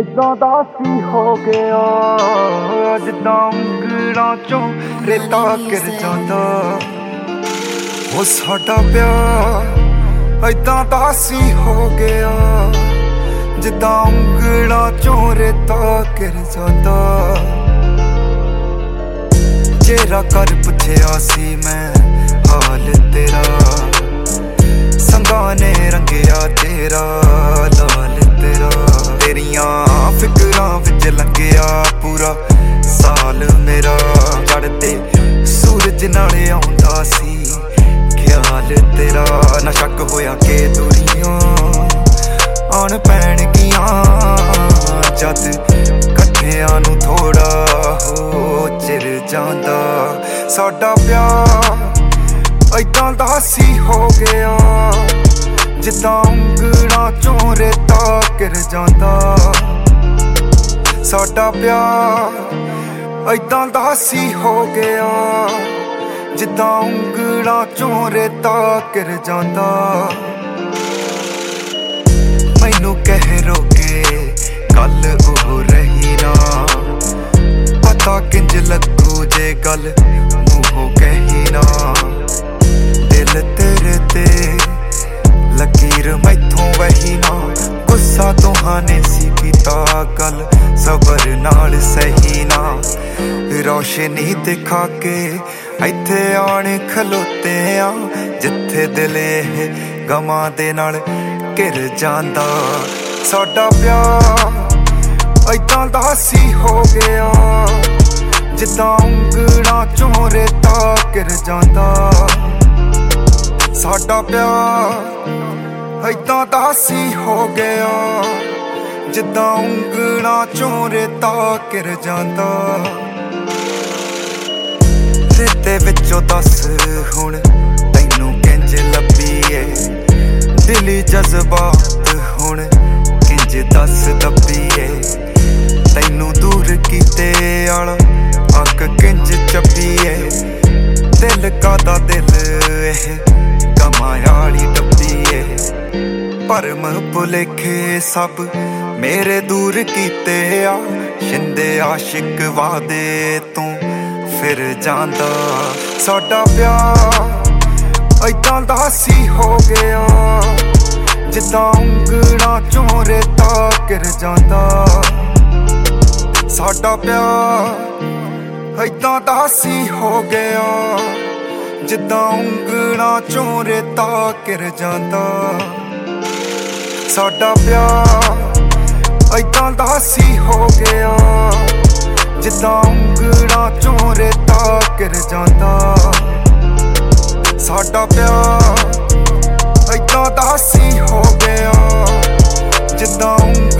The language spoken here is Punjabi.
ਐਦਾਂ ਦਾ ਸੀ ਹੋ ਗਿਆ ਜਿੱਦਾਂ ਉਂਗਲਾਂ ਚੋਂ ਰੇਤਾ ਗਿਰ ਜਾਂਦਾ। ਉਹ ਸਾਡਾ ਪਿਆਰ ਐਦਾਂ ਦਾ ਸੀ ਹੋ ਗਿਆ ਜਿੱਦਾਂ ਉਂਗਲਾਂ ਚੋਂ ਰੇਤਾ ਗਿਰ ਜਾਂਦਾ। ਚਿਹਰਾ ਕਰ ਪੁੱਛਿਆ ਸੀ ਮੈਂ ਹਾਲ ਤੇਰਾ, ਸੰਗਾਂ ਨੇ ਰੰਗਿਆ ਤੇਰਾ ਲਾਲ ਤੇਰਾ। ਤੇਰੀਆਂ ਫਿਕਰਾਂ ਵਿੱਚ ਲੰਘਿਆ ਪੂਰਾ ਸਾਲ ਮੇਰਾ। ਚੜ੍ਹਦੇ ਸੂਰਜ ਨਾਲ ਆਉਂਦਾ ਸੀ ਖਿਆਲ ਤੇਰਾ। ਨਾ ਸ਼ੱਕ ਹੋਇਆ ਕਿ ਦੂਰੀਆਂ ਆਉਣ ਪੈਣਗੀਆਂ ਜਦ ਇਕੱਠਿਆਂ ਨੂੰ ਥੋੜਾ ਹੋ ਚਿਰ ਜਾਂਦਾ। ਸਾਡਾ ਪਿਆਰ ਐਦਾਂ ਦਾ ਸੀ ਹੋ ਗਿਆ ਜਿੱਦਾਂ ਉਂਗਲਾਂ ਚੋਂ ਰੇਤਾ ਗਿਰ ਜਾਂਦਾ। ਸਾਡਾ ਪਿਆਰ ਐਦਾਂ ਦਾ ਸੀ ਹੋ ਗਿਆ ਜਿੱਦਾਂ ਉਂਗਲਾਂ ਚੋਂ ਰੇਤਾ ਗਿਰ ਜਾਂਦਾ। ਮੈਨੂੰ ਕਹਿ ਰੋਕੇ ਗੱਲ ਉਹ ਰਹੀ ਨਾ, ਪਤਾ ਕਿੰਜ ਲੱਗੂ ਜੇ ਗੱਲ ਮੂੰਹੋਂ ਕਹੀ ਨਾ। ਦਿਲ ਤੇਰੇ ਤੇ ਲਕੀਰ ਮੈਥੋਂ ਵਹੀ ਨਾ, ਗੁੱਸਾ ਦੋਹਾਂ ਨੇ ਸੀ ਕੀਤਾ ਗੱਲ ਸਬਰ ਨਾਲ ਸਹੀ ਨਾ। ਰੌਸ਼ਨੀ ਦਿਖਾ ਕੇ ਇੱਥੇ ਆਣ ਖਲੋਤੇ ਆ ਜਿੱਥੇ ਦਿਲ ਇਹ ਗਮਾਂ ਦੇ ਨਾਲ ਘਿਰ ਜਾਂਦਾ। ਸਾਡਾ ਪਿਆਰ ਐਦਾਂ ਦਾ ਸੀ ਹੋ ਗਿਆ ਜਿੱਦਾਂ ਉਂਗਲਾਂ ਚੋਂ ਰੇਤਾ ਗਿਰ ਜਾਂਦਾ। ਸਾਡਾ ਪਿਆਰ ਐਦਾਂ ਦਾ ਸੀ ਹੋ ਗਿਆ ਜਿੱਦਾਂ ਉਂਗਲਾਂ ਚੋਂ ਰੇਤਾ ਗਿਰ ਜਾਂਦਾ। ਰੇਤੇ ਵਿੱਚੋਂ ਦੱਸ ਹੁਣ ਤੈਨੂੰ ਕਿੰਜ ਲੱਭੀਏ, ਦਿਲੀ ਜਜ਼ਬਾਤ ਹੁਣ ਕਿੰਜ ਦੱਸ ਦੱਬੀਏ। ਤੈਨੂੰ ਦੂਰ ਕੀਤੇ ਆਲਾ ਅੱਗ ਕਿੰਜ ਚੱਬੀਏ। ਦਿਲ ਕਾਦਾ ਦਿਲ ਇਹ ਕਮਾਂ ਵਾਲੀ ਡੱਬੀਏ। ਭਰਮ ਭੁਲੇਖੇ ਸਭ ਮੇਰੇ ਦੂਰ ਕੀਤੇ ਆ, ਸ਼ਿੰਦੇ ਆਸ਼ਿਕ ਵਾਦੇ ਤੂੰ ਫਿਰ ਜਾਂਦਾ। ਸਾਡਾ ਪਿਆਰ ਐਦਾਂ ਦਾ ਸੀ ਹੋ ਗਿਆ ਜਿੱਦਾਂ ਉਂਗਲਾਂ ਚੋਂ ਰੇਤਾ ਗਿਰ ਜਾਂਦਾ। ਸਾਡਾ ਪਿਆਰ ਐਦਾਂ ਦਾ ਸੀ ਹੋ ਗਿਆ ਜਿੱਦਾਂ ਉਂਗਲਾਂ ਚੋਂ ਰੇਤਾ ਗਿਰ ਜਾਂਦਾ। ਸਾਡਾ ਪਿਆਰ ਐਦਾਂ ਦਾ ਸੀ ਹੋ ਗਿਆ ਜਿੱਦਾਂ ਉਂਗਲਾਂ ਚੋਂ ਰੇਤਾ ਗਿਰ ਜਾਂਦਾ। ਸਾਡਾ ਪਿਆਰ ਐਦਾਂ ਦਾ ਸੀ ਹੋ ਗਿਆ ਜਿੱਦਾਂ